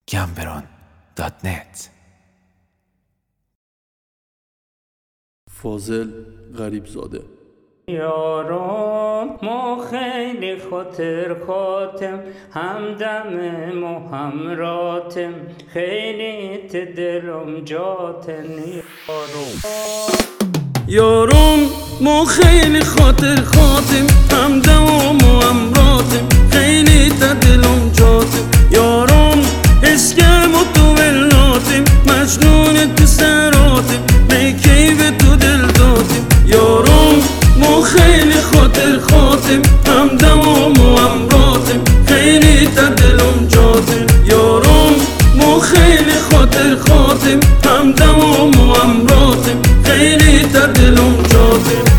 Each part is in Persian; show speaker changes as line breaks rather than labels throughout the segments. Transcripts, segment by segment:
gambron.net.
فاضل غریبزاده.
یارم ما خیلی خاطر خاطم، همدم ما همراتم، خیلی دلم جاتن.
یارم ما خیلی خاطر خاطم، همدم ما همراتم، خیلی دلم جاتم. یارم اسکم و تو ولاتم، مجنون تو سراتم، میکی به تو دل داتم. یارم ما خیلی خاطر خاطم، همدم ما همراتم، خیلی دلم جاتم. یارم ما خیلی خاطر خاطم، همدم ما همراتم، خیلی دلم جاتم.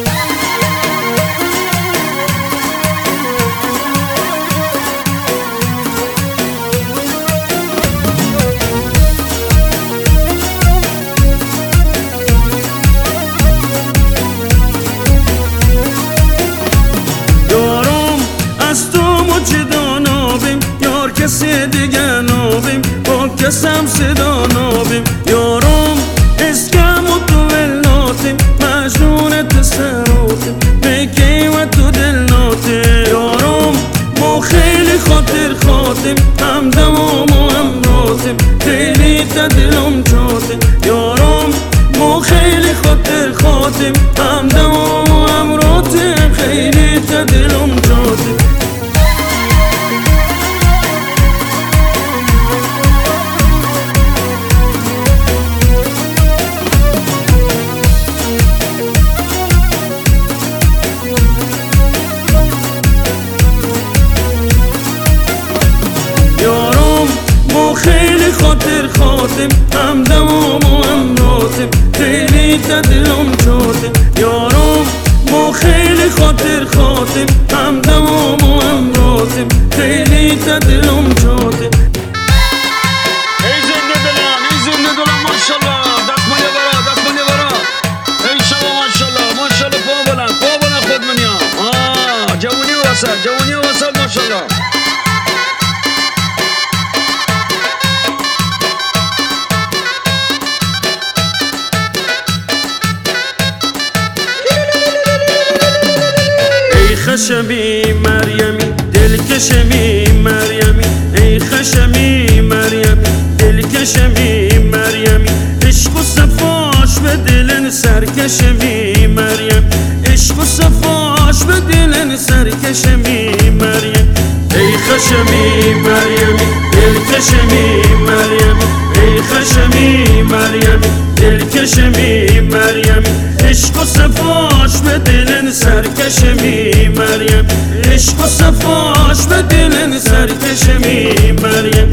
کسی دیگه نابیم، با کسم صدا نابیم. یارم اسکم و تو ولاتیم، مجنون تو سراتیم، میکی و تو دل ناتیم. یارم ما خیلی خاطر خاطیم، همدم ما همراتیم، خیلی دلم جاتیم. یارم ما خیلی خاطر خاطیم، همدم ما همراتیم، خیلی دلم جاتیم. خیلی خاطر خاطم، همدم ما همراتم، خیلی دلم جاتم. یارم ما خیلی خاطر خاطم، همدم ما همراتم، خیلی دلم جاتم.
ای زنده دلم، ای زنده دلم، ماشالله. دست منی برا، دست منی برا. ای شما ماشالله، ماشالله. پا بلند خود منیا. جوانی و وسط ماشالله.
خشمی مریمی دلکشمی مریمی، ای خشمی مریمی دلکشمی مریمی، عشق و صفاش به دلن سرکشمی مریم، عشق و صفاش به دلن سرکشمی مریم. ای خشمی مریمی دلکشمی مریمی، ای خشمی مریمی دلکشمی مریمی، عشق و صفاش به دلن سرکشمی مریم، عشق و صفاش به دلن سرکشمی مریم.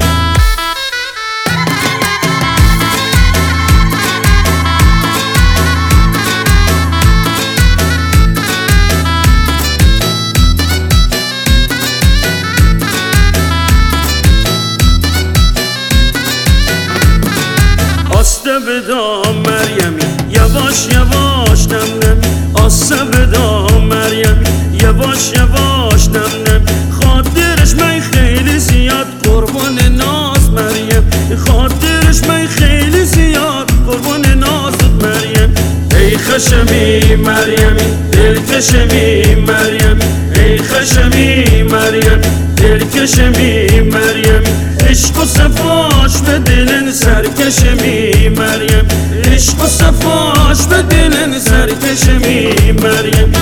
آسته بدام مریمی یواش یواش نم نمی، آسته بدام مریمی یواش یواش نم نمی، خاطرش من خیلی زیاد قربان ناز مریم، خاطرش من خیلی زیاد قربان نازت مریم. ای خشمی مریمی دلکشمی مریمی، ای خشمی مریمی دلکشمی مریمی، عشق و صفاش به دلن سرکشمی مریم، عشق و صفاش به دلن سرکشمی مریم.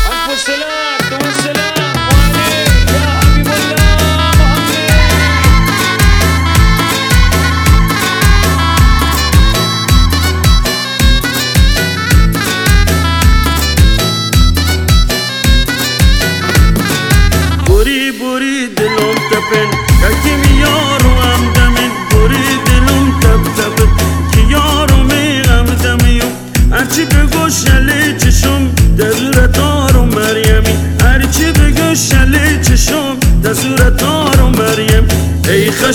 بوری بوری دلم تپن، یکی یارو همدمین، بوری دلم تپ تپن، که یارو می همدمیم، هرچی بگو شلی چشم در رتا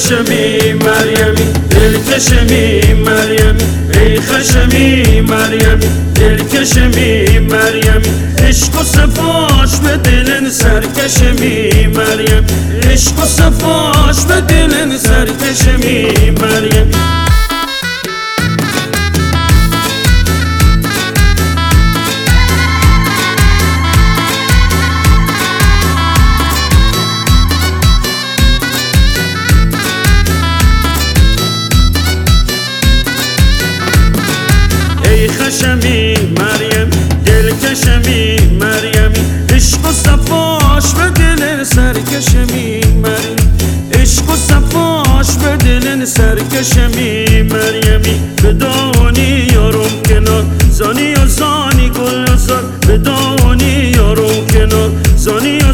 خشمی مریمی دلکشمی مریمی ای خشمی مریمی دلکشمی مریمی عشق و صفاش به دلن سرکشمی مریم عشق و صفاش به دلن سرکشمی مریم ای خشمی مریم دلکشمی مریمی عشق و صفاش به دل سرکشمی مریم عشق و صفاش به دل سرکشمی مریمی بدانی یارم کنار زانی و زانی گل زار بدانی یارم کنار زانی